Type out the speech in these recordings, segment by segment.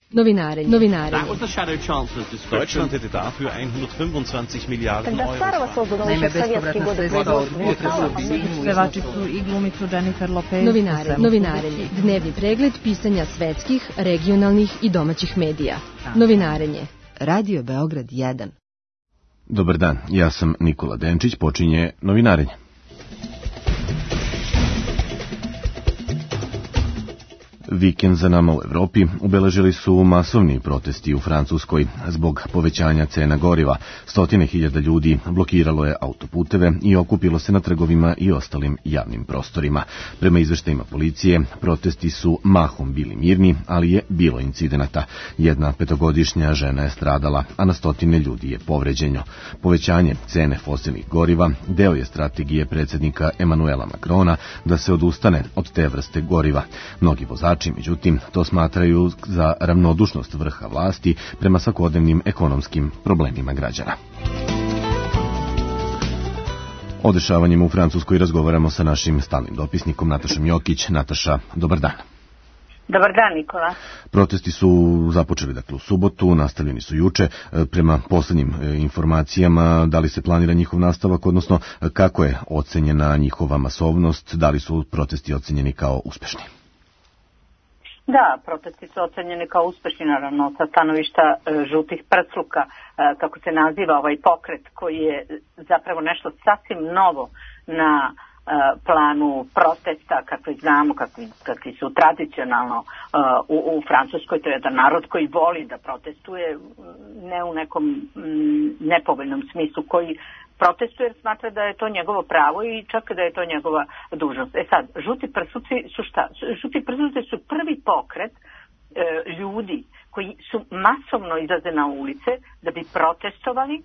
Novinare. Deutschland hätte dafür 125 Miliarden Euro. Naime, bespovratna sredstva od pevačicu i glumicu Jennifer Lopez. Novinarenje. Dnevni pregled pisanja svetskih, regionalnih i domaćih medija. Novinarenje. Radio Beograd 1. Dobar dan, ja sam Nikola Denčić, počinje Novinarenje. Vikend za nama u Evropi obeležili su masovni protesti u Francuskoj zbog povećanja cena goriva. Stotine hiljada ljudi blokiralo je autoputeve i okupilo se na trgovima i ostalim javnim prostorima. Prema izveštajima policije, protesti su mahom bili mirni, ali je bilo incidenata. Jedna 5-godišnja žena je stradala, a na stotine ljudi je povređeno. Povećanje cene fosilnih goriva deo je strategije predsjednika Emanuela Macrona da se odustane od te vrste goriva. Mnogi vozači međutim, to smatraju za ravnodušnost vrha vlasti prema svakodnevnim ekonomskim problemima građana. O dešavanjima u Francuskoj razgovaramo sa našim stalnim dopisnikom Natašom Jokić. Nataša, dobar dan. Dobar dan, Nikola. Protesti su započeli u subotu, nastavljeni su juče. Prema poslednjim informacijama, da li se planira njihov nastavak, odnosno kako je ocenjena njihova masovnost, da li su protesti ocenjeni kao uspešni? Da, protesti su ocenjeni kao uspešni, naravno, sa stanovišta žutih prcluka, kako se naziva ovaj pokret, koji je zapravo nešto sasvim novo na planu protesta, kakvi znamo, kakvi su tradicionalno u Francuskoj. To je jedan narod koji voli da protestuje, ne u nekom nepovoljnom smislu, koji protestuje jer smatra da je to njegovo pravo i čak da je to njegova dužnost. Sad, žuti prsuci su šta? Žuti prsuci su prvi pokret ljudi koji su masovno izlaze na ulice da bi protestovali,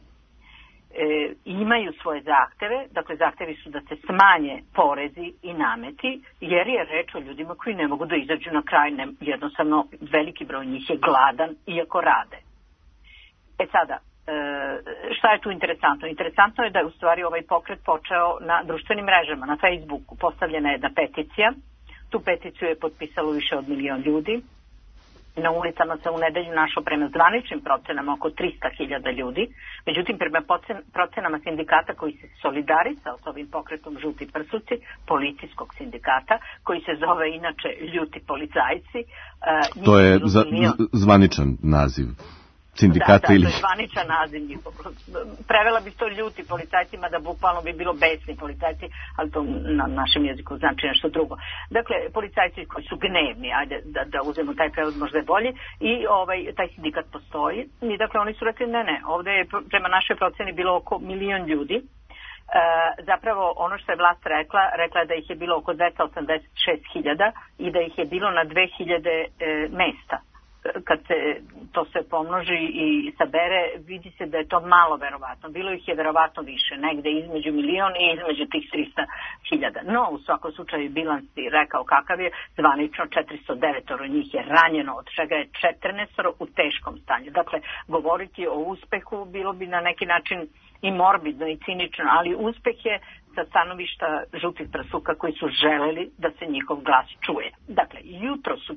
imaju svoje zahteve, dakle zahtevi su da se smanje porezi i nameti, jer je reč o ljudima koji ne mogu da izađu na kraj, jednostavno veliki broj njih je gladan iako rade. Sada, šta je tu interesantno? Interesantno je da je u stvari ovaj pokret počeo na društvenim mrežama, na Facebooku. Postavljena je jedna peticija. Tu peticiju je potpisalo više od 1 milion ljudi. Na ulicama se u nedelju našlo prema zvaničnim procenama oko 300.000 ljudi. Međutim, prema procenama sindikata koji se solidarisao s ovim pokretom Žuti prsuci, policijskog sindikata, koji se zove inače Ljuti policajci. To je zvaničan naziv sindikata da, ili... to je zvaničan naziv njihov. Prevela bi to Ljuti policajcima, da bukvalno bi bilo besni policajci, ali to na našem jeziku znači nešto drugo. Dakle, policajci koji su gnevni, ajde da uzmemo taj prevod, možda je bolje, i taj sindikat postoji. I dakle, oni su rekli ne, ovde je prema našoj proceni bilo oko 1 milion ljudi. Zapravo ono što je vlast rekla je da ih je bilo oko 286.000 i da ih je bilo na 2.000 mesta. Kad se to sve pomnoži i sabere, vidi se da je to malo verovatno. Bilo ih je verovatno više, negde između 1 milion i između tih 300.000. No, u svakom slučaju bilans je rekao kakav je, zvanično 409 njih je ranjeno, od čega je 14 u teškom stanju. Dakle, govoriti o uspehu bilo bi na neki način i morbidno i cinično, ali uspeh je sa stanovišta žutih prsuka koji su želeli da se njihov glas čuje. Dakle, juče su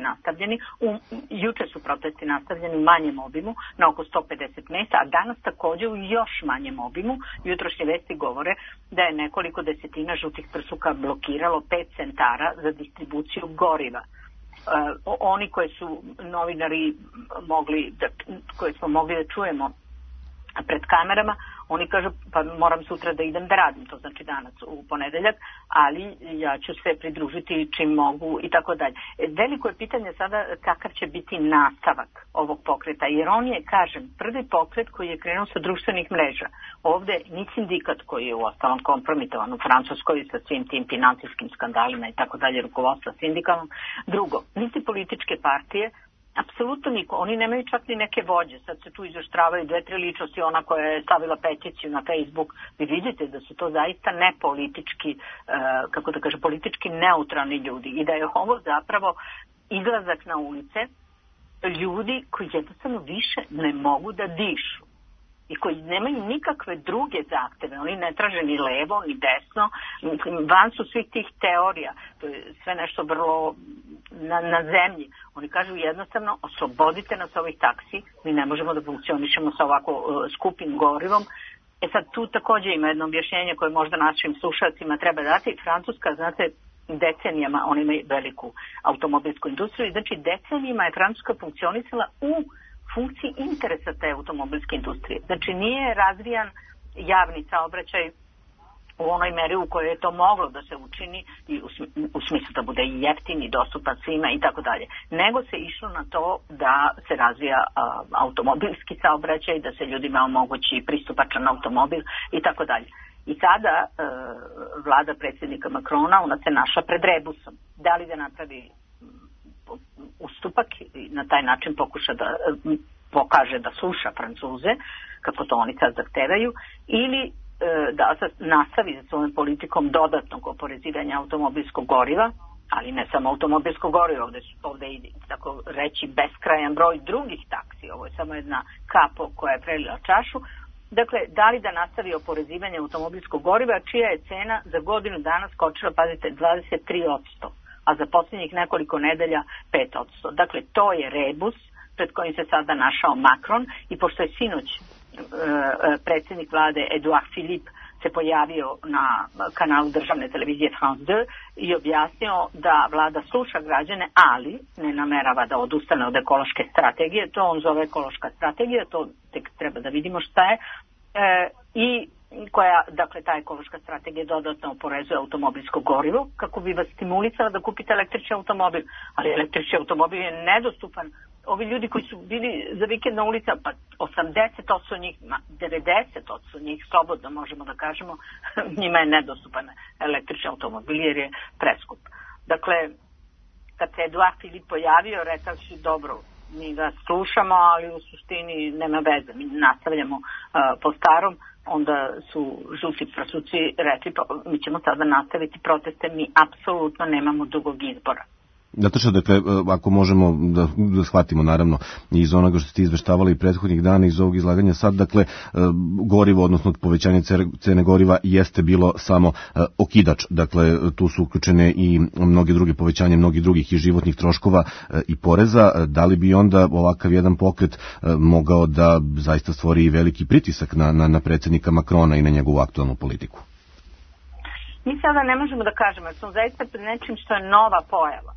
protesti nastavljeni u manjem obimu, na oko 150 mesta, a danas takođe u još manjem obimu. Jutrošnje vesti govore da je nekoliko desetina žutih prsuka blokiralo 5 centara za distribuciju goriva. Oni koje su novinari koje smo mogli da čujemo pred kamerama, oni kažu pa moram sutra da idem da radim, to znači danas u ponedeljak, ali ja ću se pridružiti čim mogu i tako dalje. Veliko je pitanje sada kakav će biti nastavak ovog pokreta, jer on je, kažem, prvi pokret koji je krenuo sa društvenih mreža. Ovde ni sindikat koji je uostalom kompromitovan u Francuskoj sa svim tim finansijskim skandalima i tako dalje, rukovodstva sindikalnom. Drugo, niti političke partije, apsolutno niko. Oni nemaju čak ni neke vođe. Sad se tu izoštravaju 2-3 ličnosti, ona koja je stavila peticiju na Facebook. Vi vidite da su to zaista nepolitički, politički neutralni ljudi i da je ovo zapravo izlazak na ulice ljudi koji jednostavno više ne mogu da dišu i koji nemaju nikakve druge zahteve. Oni ne traže ni levo, ni desno. Van su svih tih teorija. To je sve nešto vrlo na zemlji. Oni kažu jednostavno oslobodite nas ovih taksi, mi ne možemo da funkcionišemo sa ovako skupim gorivom. Sad tu takođe ima jedno objašnjenje koje možda našim slušalcima treba dati. Francuska, znate, decenijama, oni imaju veliku automobilsku industriju, znači decenijama je Francuska funkcionisala u funkciji interesa te automobilske industrije. Znači nije razvijan javni saobraćaj u onoj meri u kojoj je to moglo da se učini i u smislu da bude i jeftin i dostupan svima i tako dalje. Nego se išlo na to da se razvija automobilski saobraćaj, da se ljudima omogući pristupačan automobil i tako dalje. I sada vlada predsjednika Macrona, ona se našla pred rebusom. Da li da napravi ustupak i na taj način pokuša da pokaže da sluša Francuze, kako to oni sad zahtevaju, ili da nastavi sa svojom politikom dodatnog oporezivanja automobilskog goriva, ali ne samo automobilskog goriva, ovde i tako reći beskrajan broj drugih taksi, ovo je samo jedna kapo koja je prelila čašu. Dakle, da li da nastavi oporezivanje automobilskog goriva, čija je cena za godinu dana skočila, pazite, 23%, a za posljednjih nekoliko nedelja 5%. Dakle, to je rebus pred kojim se sada našao Macron i pošto je sinoć predsjednik vlade Edouard Philippe se pojavio na kanalu državne televizije France 2 i objasnio da vlada sluša građane, ali ne namerava da odustane od ekološke strategije. To on zove ekološka strategija, to tek treba da vidimo šta je. I koja, dakle, ta ekološka strategija dodatno oporezuje automobilsko gorivo kako bi vas stimulisala da kupite električni automobil. Ali električni automobil je nedostupan. Ovi ljudi koji su bili za vikend na ulica, pa 80% njih, 90% njih, slobodno možemo da kažemo, njima je nedostupan električni automobil jer je preskup. Dakle, kad se Edouard Philippe pojavio, rekao si dobro, mi ga slušamo, ali u suštini nema veze, mi nastavljamo po starom. Onda su žuti Francuzi rekli, pa mi ćemo sada nastaviti proteste, mi apsolutno nemamo drugog izbora. Zato što, dakle, ako možemo da shvatimo, naravno, iz onoga što ste izveštavali prethodnih dana, iz ovog izlaganja sad, dakle, gorivo, odnosno povećanje cene goriva jeste bilo samo okidač. Dakle, tu su uključene i mnoge druge povećanje, mnogih drugih i životnih troškova i poreza. Da li bi onda ovakav jedan pokret mogao da zaista stvori veliki pritisak na predsjednika Macrona i na njegovu aktualnu politiku? Mi sada ne možemo da kažemo, jer smo zaista pred nečim što je nova pojava.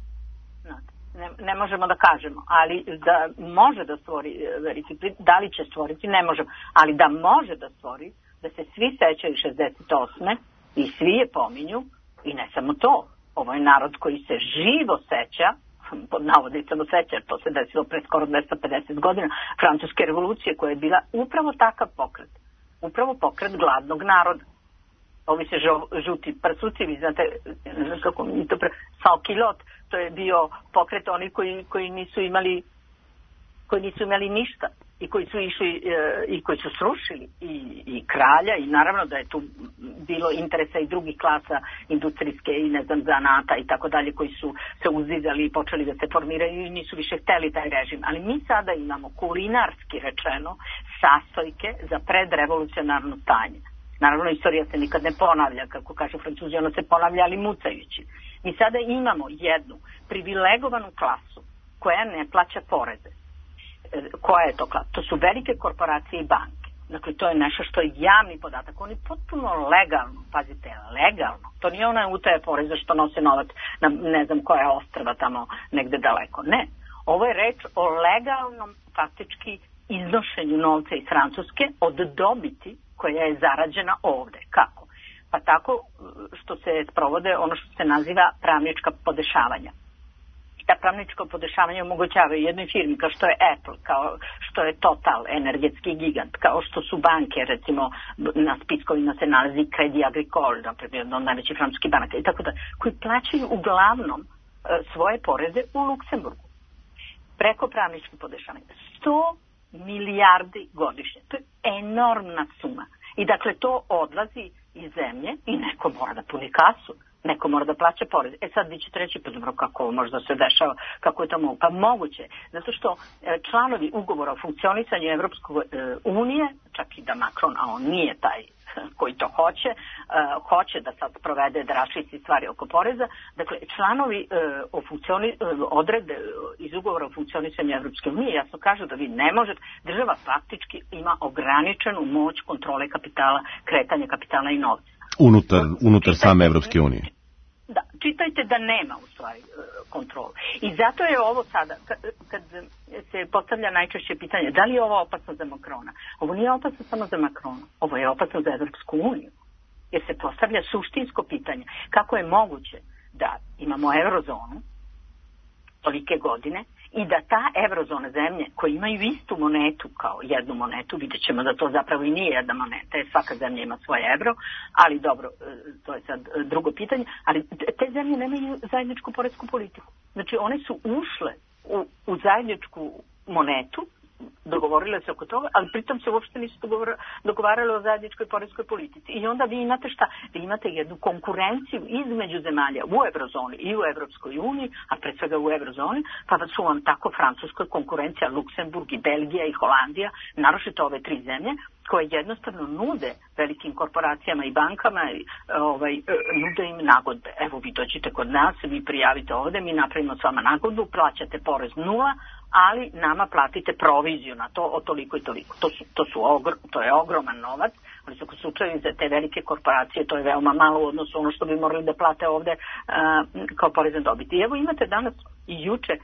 Ne možemo da kažemo, ali da može da stvori veliki pritisak, da li će stvoriti, ne možemo, ali da može da stvori, da se svi sećaju 68. i svi je pominju, i ne samo to, ovo je narod koji se živo seća, pod navodnicama seća, jer to se desilo pre skoro 250 godina, francuske revolucije koja je bila upravo takav pokret, upravo pokret gladnog naroda. Ovi se žuti prsuci, vi znate kako mi to Sans-Culotte, to je bio pokret oni koji nisu imali ništa i koji su išli i koji su srušili i kralja, i naravno da je tu bilo interesa i drugih klasa industrijske i ne znam zanata i tako dalje, koji su se uzdizali i počeli da se formiraju i nisu više hteli taj režim. Ali mi sada imamo kulinarski rečeno sastojke za predrevolucionarno stanje. Naravno, istorija se nikad ne ponavlja, kako kažu Francuzi, ono se ponavlja, ali mucajući. Mi sada imamo jednu privilegovanu klasu koja ne plaća poreze. Koja je to klasa? To su velike korporacije i banke. Dakle, to je nešto što je javni podatak. Oni potpuno legalno, pazite, legalno. To nije ona utaja poreza što nose novac na ne znam koja ostrva tamo negde daleko. Ne. Ovo je reč o legalnom, faktički, iznošenju novca iz Francuske od dobiti koja je zarađena ovde. Kako? Pa tako što se sprovode ono što se naziva pravnička podešavanja. Ta pravnička podešavanja omogućavaju jednoj firmi kao što je Apple, kao što je Total, energetski gigant, kao što su banke, recimo na spiskovima se nalazi Credit Agricole, jedna od najvećih francuskih banaka i tako da, koji plaćaju uglavnom svoje poreze u Luksemburgu. Preko pravničkih podešavanja. 100 milijardi godišnje. To je enormna suma. I dakle to odlazi iz zemlje i neko mora da puni kasu. Neko mora da plaća porez. Sad vi ćete reći, pa dobro, kako ovo možda se dešava, kako je to moguće? Pa moguće, zato što članovi ugovora o funkcionisanju Evropske unije, čak i da Macron, a on nije taj koji to hoće da sad sprovede, da raščisti stvari oko poreza. Dakle, članovi odredbe iz ugovora o funkcionisanju Evropske unije jasno kažu da vi ne možete, država faktički ima ograničenu moć kontrole kapitala, kretanja kapitala i novca. Unutar same Evropske unije. Da, čitajte da nema u stvari kontrolu. I zato je ovo sada, kad se postavlja najčešće pitanje, da li je ovo opasno za Macrona? Ovo nije opasno samo za Macrona, ovo je opasno za Evropsku uniju. Jer se postavlja suštinsko pitanje, kako je moguće da imamo eurozonu tolike godine i da ta eurozona zemlje koje imaju istu monetu kao jednu monetu, vidjet ćemo da to zapravo i nije jedna moneta, jer svaka zemlja ima svoje euro, ali dobro, to je sad drugo pitanje, ali te zemlje nemaju zajedničku poresku politiku. Znači one su ušle u zajedničku monetu, dogovorile se oko toga, ali pritom se uopšte nisu dogovarale o zajedničkoj poreskoj politici. I onda vi imate šta? Vi imate jednu konkurenciju između zemalja u eurozoni i u Evropskoj uniji, a pre svega u eurozoni, pa su vam tako Francuskoj konkurencija Luksemburg i Belgija i Holandija, naročito ove tri zemlje, koje jednostavno nude velikim korporacijama i bankama, nude im nagodbe. Evo vi dođite kod nas, vi prijavite ovde, mi napravimo s vama nagodbu, plaćate porez 0, ali nama platite proviziju na to od toliko i toliko. To je ogroman novac, ali u slučaju za te velike korporacije to je veoma malo u odnosu ono što bi morali da plate ovde kao porez na dobit. I evo imate danas i juče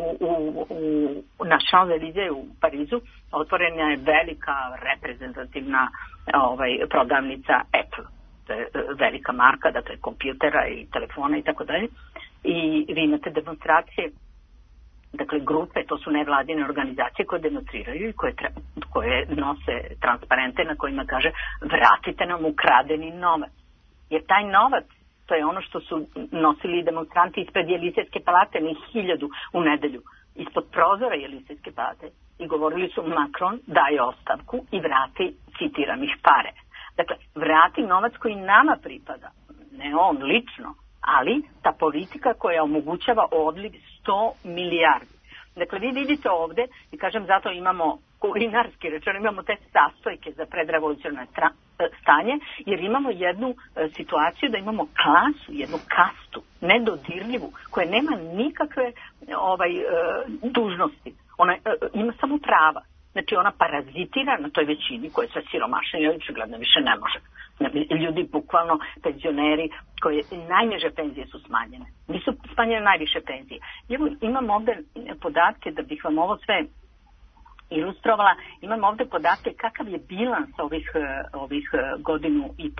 na Champs-Élysées u Parizu otvorena je velika reprezentativna prodavnica Apple. To je velika marka, dakle kompjutera i telefona i tako dalje. I vi imate demonstracije, dakle grupe, to su nevladine organizacije koje demonstriraju i koje nose transparente na kojima kaže vratite nam ukradeni novac. Jer taj novac, to je ono što su nosili demonstranti ispred Jelisejske palate, ni 1000 u nedelju, ispod prozora Jelisejske palate, i govorili su Macron daje ostavku i vrati, citiram ih, pare. Dakle, vrati novac koji nama pripada, ne on lično, ali ta politika koja omogućava odliv 100 milijardi. Dakle, vi vidite ovde, i kažem zato imamo kulinarski rečeno, imamo te sastojke za predrevolucionarno stanje, jer imamo jednu situaciju da imamo klasu, jednu kastu, nedodirljivu, koja nema nikakve dužnosti. Ona ima samo prava. Znači ona parazitira na toj većini koja je sve siromašna i očigledno više ne može. Ljudi, bukvalno penzioneri, koje najniže penzije su smanjene. Nisu smanjene najviše penzije. Evo imam ovde podatke da bih vam ovo sve ilustrovala. Imam ovde podatke kakav je bilans ovih godinu i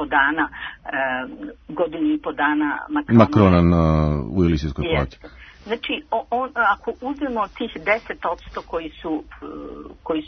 po dana Macrona u Jelisejskoj palati. Znači, ako uzmemo tih 10% koji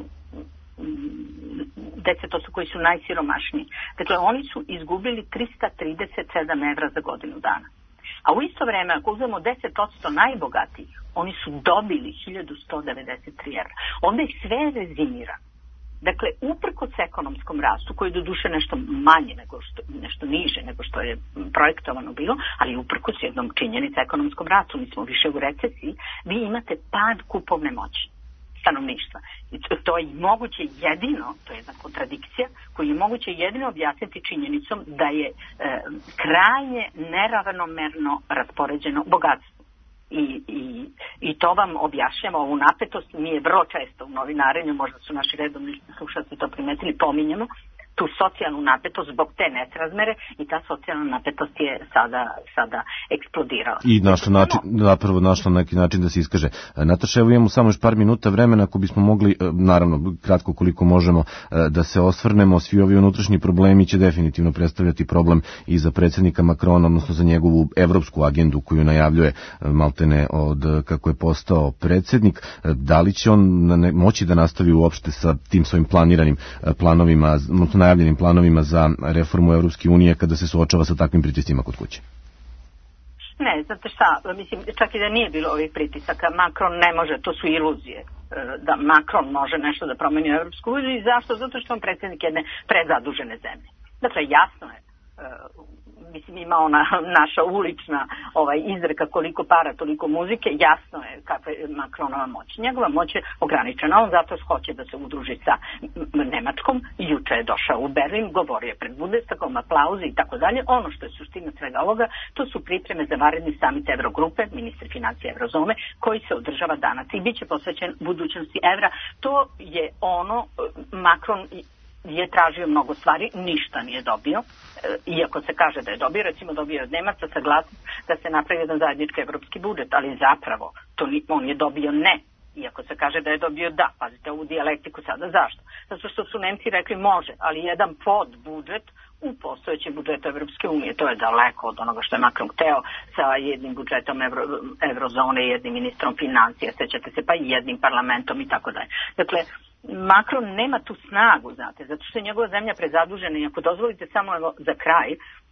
su najsiromašniji, dakle oni su izgubili 337 evra za godinu dana. A u isto vreme, ako uzmemo 10% najbogatijih, oni su dobili 1193 evra. Onda je sve rezimira. Dakle, uprkos ekonomskom rastu, koji je doduše nešto manje, nešto niže nego što je projektovano bilo, ali uprkos jednom činjenica ekonomskom rastu, mi smo više u recesiji, vi imate pad kupovne moći stanovništva. I to je moguće jedino, to je jedna kontradikcija, koju je moguće jedino objasniti činjenicom da je krajnje neravnomerno raspoređeno bogatstvo. I to vam objašnjava ovu napetost. Mi je vrlo često u novinarenju, možda su naši redovni slušalci to primetili, pominjemo tu socijalnu napetost zbog te nesrazmere i ta socijalna napetost je sada eksplodirala. I našla neki način da se iskaže. Nataša, evo imamo samo još par minuta vremena ako bismo mogli, naravno kratko koliko možemo, da se osvrnemo. Svi ovi unutrašnji problemi će definitivno predstavljati problem i za predsjednika Macrona, odnosno za njegovu evropsku agendu koju najavljuje maltene od kako je postao predsjednik. Da li će on moći da nastavi uopšte sa tim svojim planiranim planovima, najavljenim planovima za reformu Evropske unije kada se suočava sa takvim pritiscima kod kuće? Ne, znate šta, mislim, čak i da nije bilo ovih pritisaka, Macron ne može, to su iluzije, da Macron može nešto da promeni u Evropsku uniju. Zašto? Zato što on predsjednik jedne prezadužene zemlje. Dakle, jasno je, mislim ima ona naša ulična izreka koliko para, toliko muzike, jasno je kakva je Macronova moć. Njegova moć je ograničena, on zato hoće da se udruži sa Nemačkom, juče je došao u Berlin, govorio je pred Bundestagom, aplauzi i tako dalje. Ono što je suština svega ovoga, to su pripreme za vanredni samit Evrogrupe, ministri financija Evrozone, koji se održava danas i bit će posvećen budućnosti evra. To je ono, Macron je tražio mnogo stvari, ništa nije dobio, iako se kaže da je dobio, recimo dobio je od Nemaca saglasnost da se napravi jedan zajednički evropski budžet, ali zapravo on je dobio ne, iako se kaže da je dobio da. Pazite ovu dijalektiku sada, zašto? Zato što su Nemci rekli može, ali jedan podbudžet u postojećem budžetu Evropske unije, to je daleko od onoga što je Macron hteo sa jednim budžetom Evrozone, jednim ministrom financija, sećate se, pa i jednim parlamentom i tako dalje. Dakle, Macron nema tu snagu, znate, zato što je njegova zemlja prezadužena i ako dozvolite samo za kraj,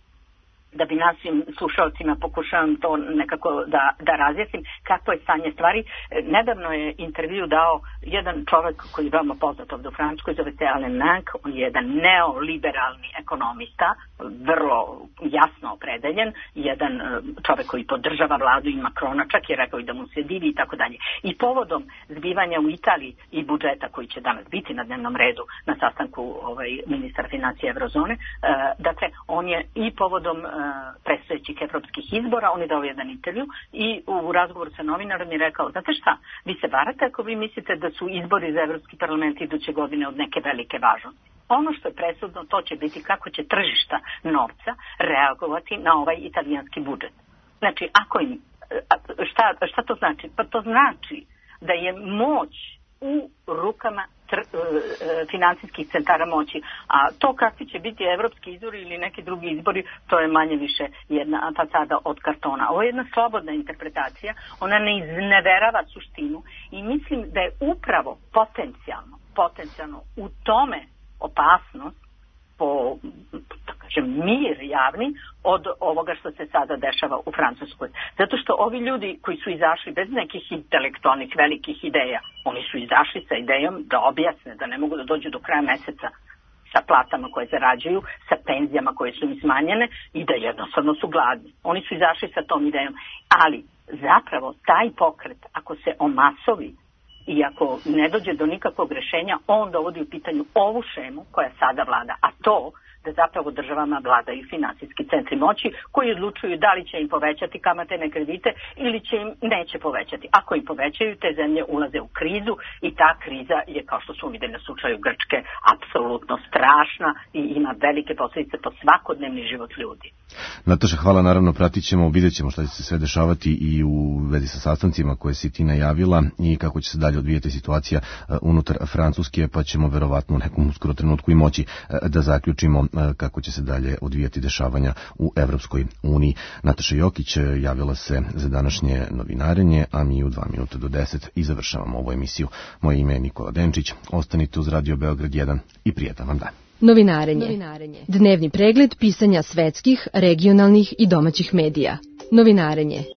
da bi našim slušalcima pokušavam to nekako da razjasnim kakvo je stanje stvari. Nedavno je intervju dao jedan čovjek koji je veoma poznat ovdje u Francuskoj, zove se Alain Nank, on je jedan neoliberalni ekonomista, vrlo jasno opredeljen, jedan čovjek koji podržava vladu i Macrona, čak je rekao i da mu se divi i tako dalje. I povodom zbivanja u Italiji i budžeta koji će danas biti na dnevnom redu na sastanku ministra financija Evrozone, dakle on je i povodom predstojećih evropskih izbora, on je dao jedan intervju i u razgovoru sa novinarom je rekao, znate šta, vi se varate ako vi mislite da su izbori za Evropski parlament iduće godine od neke velike važnosti. Ono što je presudno, to će biti kako će tržišta novca reagovati na ovaj italijanski budžet. Znači, ako im, šta to znači? Pa to znači da je moć u rukama financijskih centara moći. A to kakvi će biti evropski izbori ili neki drugi izbori, to je manje više jedna fasada od kartona. Ovo je jedna slobodna interpretacija, ona ne izneverava suštinu i mislim da je upravo potencijalno u tome opasnost po, da kažem, mir javni od ovoga što se sada dešava u Francuskoj. Zato što ovi ljudi koji su izašli bez nekih intelektualnih velikih ideja, oni su izašli sa idejom da objasne da ne mogu da dođu do kraja meseca sa platama koje zarađuju, sa penzijama koje su im smanjene i da jednostavno su gladni. Oni su izašli sa tom idejom. Ali zapravo taj pokret, ako se omasovi i ako ne dođe do nikakvog rešenja, on dovodi u pitanju ovu šemu koja sada vlada, a to da zapravo državama vladaju finansijski centri moći koji odlučuju da li će im povećati kamatne kredite ili će im neće povećati. Ako im povećaju, te zemlje ulaze u krizu i ta kriza je, kao što smo videli na slučaju Grčke, apsolutno strašna i ima velike posljedice po svakodnevni život ljudi. Nataša, hvala, naravno pratit ćemo, vidjet ćemo šta će se sve dešavati i u vezi sa sastancima koje si ti najavila i kako će se dalje odvijati situacija unutar Francuske, pa ćemo verovatno u nekom uskoro trenutku i moći da zaključimo kako će se dalje odvijati dešavanja u Evropskoj uniji. Nataša Jokić javila se za današnje novinarenje, a mi u 2 minuta do 10 i završavamo ovu emisiju. Moje ime je Nikola Denčić, ostanite uz Radio Beograd 1 i prijetan vam dan. Novinarenje. Dnevni pregled pisanja svetskih, regionalnih i domaćih medija. Novinarenje.